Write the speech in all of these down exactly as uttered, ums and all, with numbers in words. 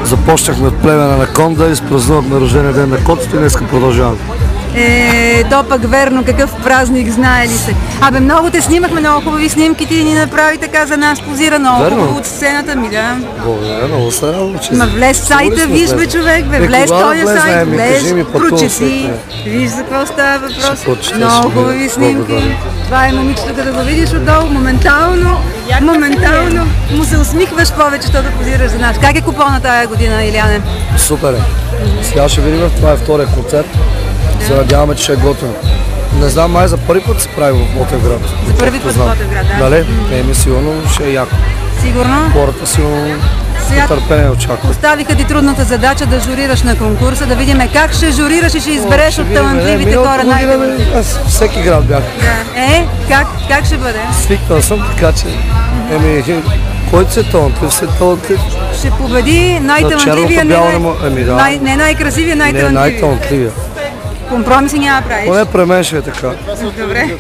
Започнахме от племена на Конда, изпразнувахме рождения ден на котото и днеска продължаваме. Е, то пък верно, какъв празник, знае ли се. Абе, много те снимахме, много хубави снимки, ти ни направи така за нас, позира много хубаво от сцената ми, да. Благодаря, много се радвам, че... Ма влез в сайта, виж бе човек, бе, влез този сайт, влез, прочети, виж за какво става въпрос. Много хубави снимки. Това е момичето, като го видиш отдолу, моментално, моментално му се усмихваш повече, защото позираш за нас. Как е купона тая година, Иляне? Супер е. Сега ще видим, това е втория концерт. Се надяваме, че ще е готино. Не знам, май за първи път се прави в Ботевград. За първи път в Ботевград, да. Нали? Не, ми сигурно ще е яко. Сигурно? Хората сигурно търпение очакват. Поставиха ти трудната задача да журираш на конкурса, да видим как ще журираш и ще избереш от талантливите хора най-талантливите. Аз всеки град бях. Да. Е, как, как ще бъде? Свикнал съм, така че... Еми, който се талантлив, се талантлив. Ще победи най-талантливия, не, ами, да. най- не най-красивия, най-талантливия. Не най-талантливия. Компромиси няма правиш. Поне при мен ще е така. Добре.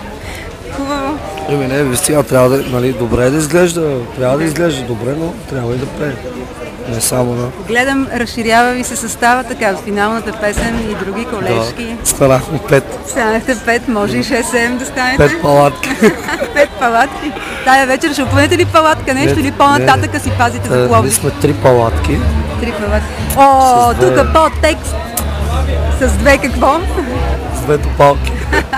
Хубаво. Еми не, виж сега трябва да, нали, добре да изглежда, трябва да изглежда добре, но трябва и да пее. Не само на... Гледам, разширява ви се състава така, в финалната песен и други колежки. Да, станахме пет. Станахте пет, може и шест-седем да станете. Пет палатки. Пет палатки. Тая вечер ще опънете ли палатка нещо или по-нататъка си пазите за Пловдив? Ние сме три палатки. Три палатки. О, тук по-текст. С две какво? С две топалки.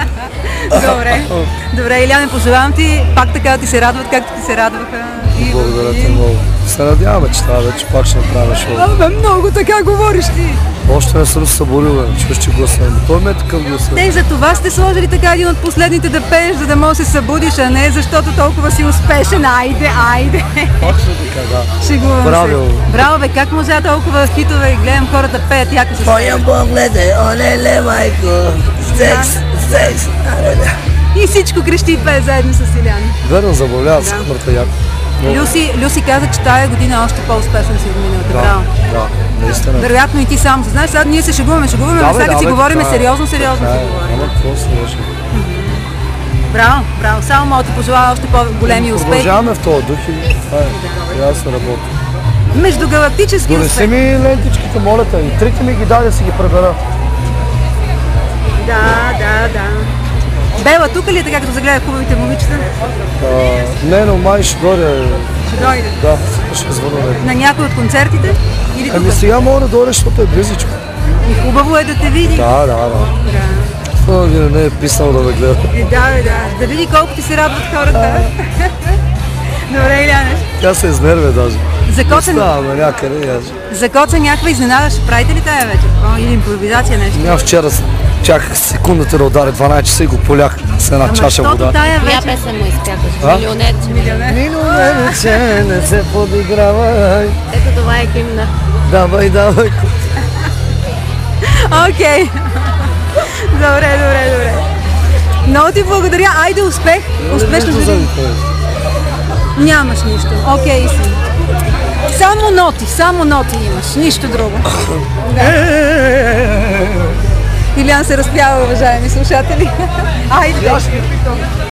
Добре. Добре, Иляне, пожелавам ти пак така да ти се радват, както ти се радваха. Благодаря ти много. Се надяваме, че това вече пак ще направя шоу. Абе, много така говориш ти. Още не съм събудил, бе, чуш, че гласен. Той ме е такъв гласен. Те и за това сте сложили така един от последните да пееш, за да можеш да се събудиш, а не защото толкова си успешен. Айде, айде. Точно така, да. Шегувам се. Браво. Браво, бе, как можа толкова хитове и гледам хората пеят, яко се Моя поглед е, олеле, майко, секс, секс, олеле. И всичко крещи и пее заедно с Иляне. Верно, забавляват се хората яко. Люси, Люси каза, че тая година е още по-успешна си от миналата. Браво. Да, наистина. Вероятно и ти сам. Знаеш, сега ние се шегуваме, шегуваме, но сега си говорим сериозно, сериозно си говорим. Ама какво се лъжи? Браво, браво. Само мога да ти пожелая още по-големи успехи. Продължаваме в този дух и това е. Трябва да се работи. Междугалактически успех. Донеси ми лентичките, моля те. И трите ми ги дай да си ги пребера. Да, да, да. Бела, тук ли е така, като загледа хубавите момичета? Не, но май ще дойде. Ще дойде? Да, ще звъна. На някой от концертите? Или тук? Ами сега мога да дойде, защото е близичко. И хубаво е да те види. Да, да, да. Това не е писал да ме гледа. Е, да, бе, да. Да види колко ти се радват хората. Добре, Иляне. Тя се изнервя даже. За коца... Да, на някъде яж. За коца някаква изненада ще правите ли тая вечер? Или импровизация нещо? Няма вчера чаках секундата да удари дванайсет часа и го полях с една чаша вода. Тая вечер... Коя песен му изпякаш? Милионерче. Милионер. Милионерче, не се подигравай. Ето това е химна. Давай, давай. Окей. Добре, добре, добре. Много ти благодаря. Айде, успех. Успешно година. Нямаш нищо. Окей си. Само ноти, само ноти имаш. Нищо друго. Да. Илян се разпява, уважаеми слушатели. Айде.